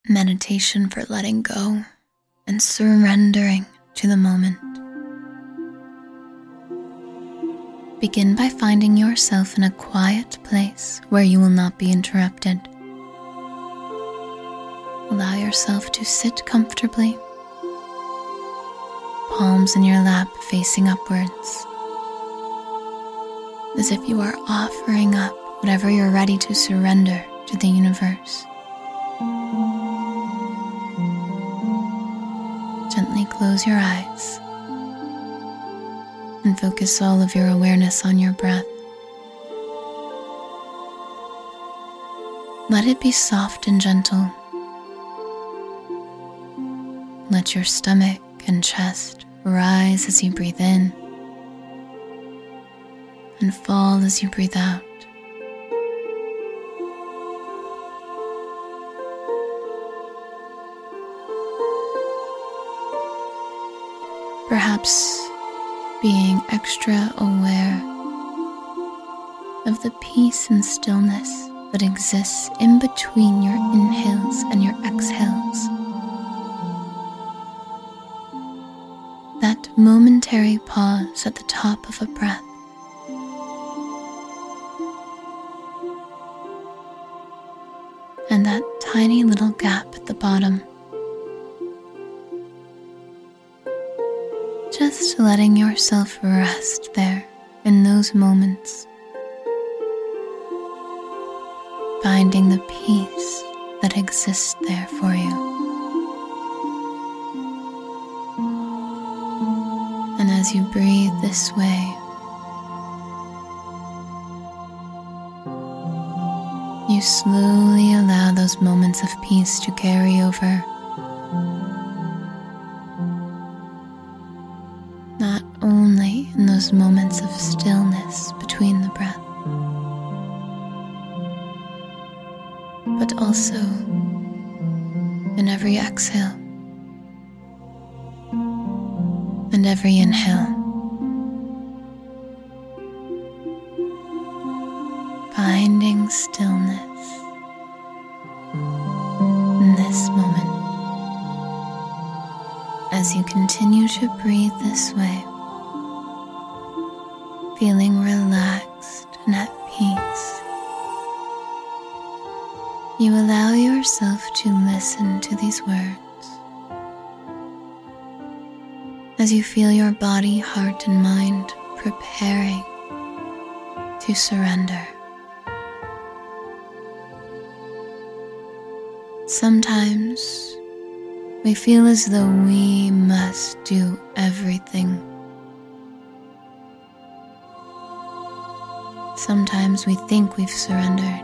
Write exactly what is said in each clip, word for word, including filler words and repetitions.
meditation for letting go and surrendering to the moment. Begin by finding yourself in a quiet place where you will not be interrupted. Allow yourself to sit comfortably, palms in your lap facing upwards, as if you are offering up whatever you're ready to surrender to the universe. Gently close your eyes and focus all of your awareness on your breath. Let it be soft and gentle. Let your stomach and chest rise as you breathe in and fall as you breathe out. Perhaps being extra aware of the peace and stillness that exists in between your inhales and your exhales. That momentary pause at the top of a breath. And that tiny little gap at the bottom. Just letting yourself rest there in those moments. Finding the peace that exists there for you. And as you breathe this way, you slowly allow those moments of peace to carry over. Not only in those moments of stillness between the breath, but also in every exhale and every inhale. Finding stillness in this moment as you continue to breathe this way, feeling relaxed and at peace. You allow yourself to listen to these words as you feel your body, heart, and mind preparing to surrender. Sometimes we feel as though we must do everything. Sometimes we think we've surrendered,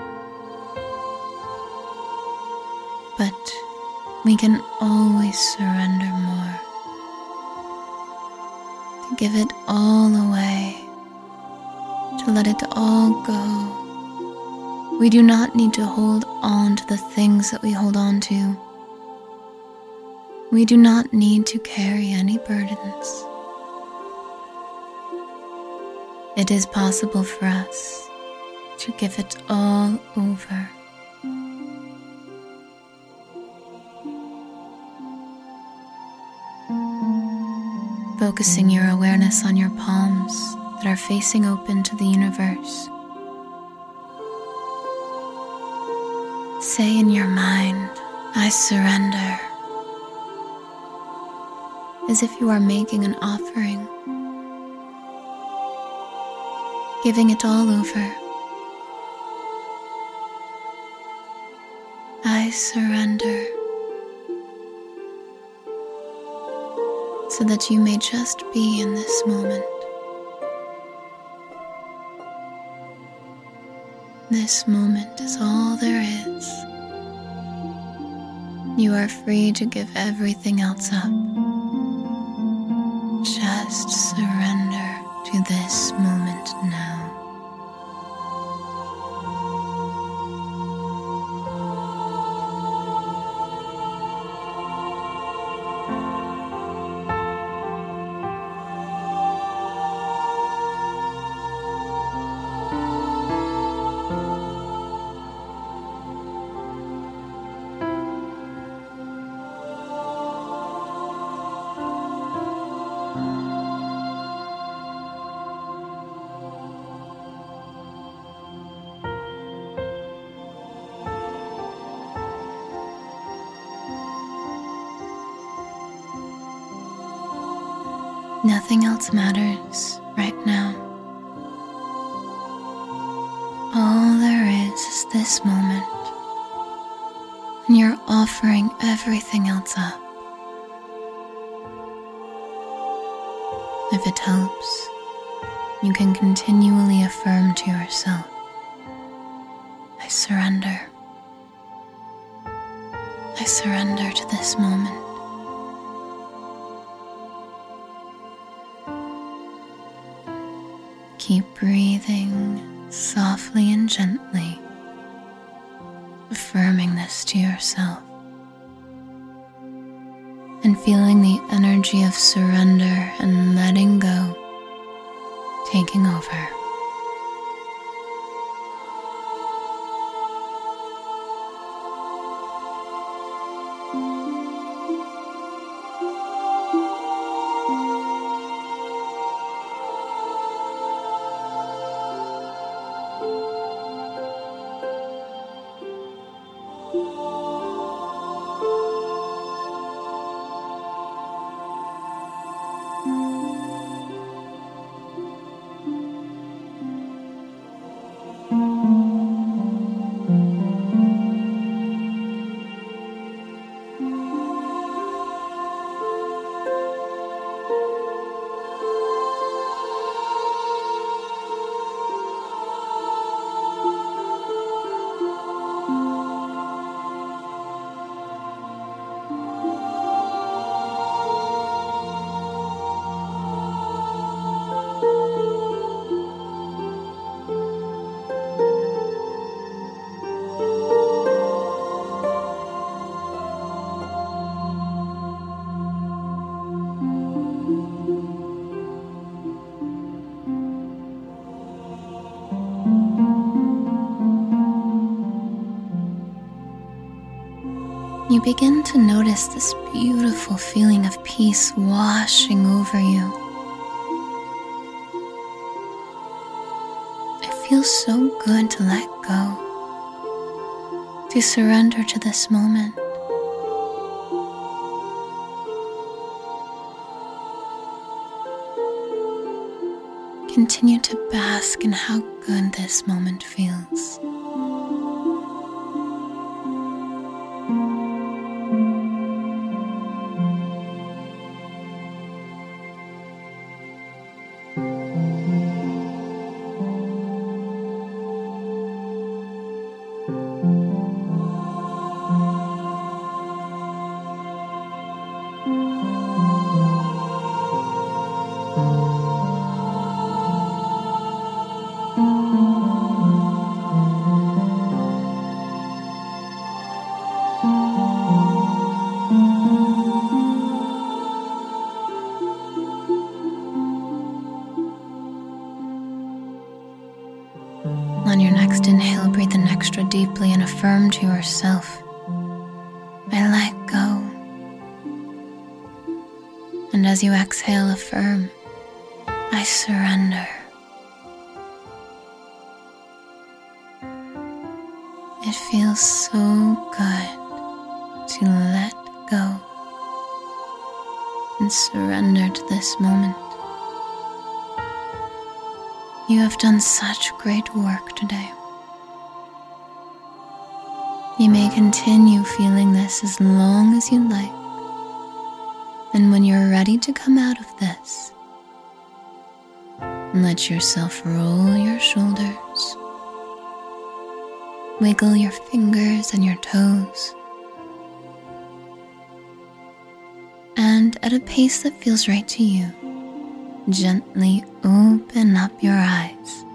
but we can always surrender more. To give it all away, to let it all go. We do not need to hold on to the things that we hold on to. We do not need to carry any burdens. It is possible for us to give it all over. Focusing your awareness on your palms that are facing open to the universe. Say in your mind, I surrender, as if you are making an offering, giving it all over. I surrender, so that you may just be in this moment. This moment is all there is. You are free to give everything else up. Just surrender to this moment now. Nothing else matters right now. All there is is this moment, and you're offering everything else up. If it helps, you can continually affirm to yourself, I surrender. I surrender to this moment. Keep breathing softly and gently, affirming this to yourself, and feeling the energy of surrender and letting go taking over. You begin to notice this beautiful feeling of peace washing over you. It feels so good to let go, to surrender to this moment. Continue to bask in how good this moment feels. On your next inhale, breathe in extra deeply and affirm to yourself, I let go. And as you exhale, affirm, I surrender. It feels so good to let go and surrender to this moment. You have done such great work today. You may continue feeling this as long as you like. And when you're ready to come out of this, let yourself roll your shoulders, wiggle your fingers and your toes, and at a pace that feels right to you, gently open up your eyes.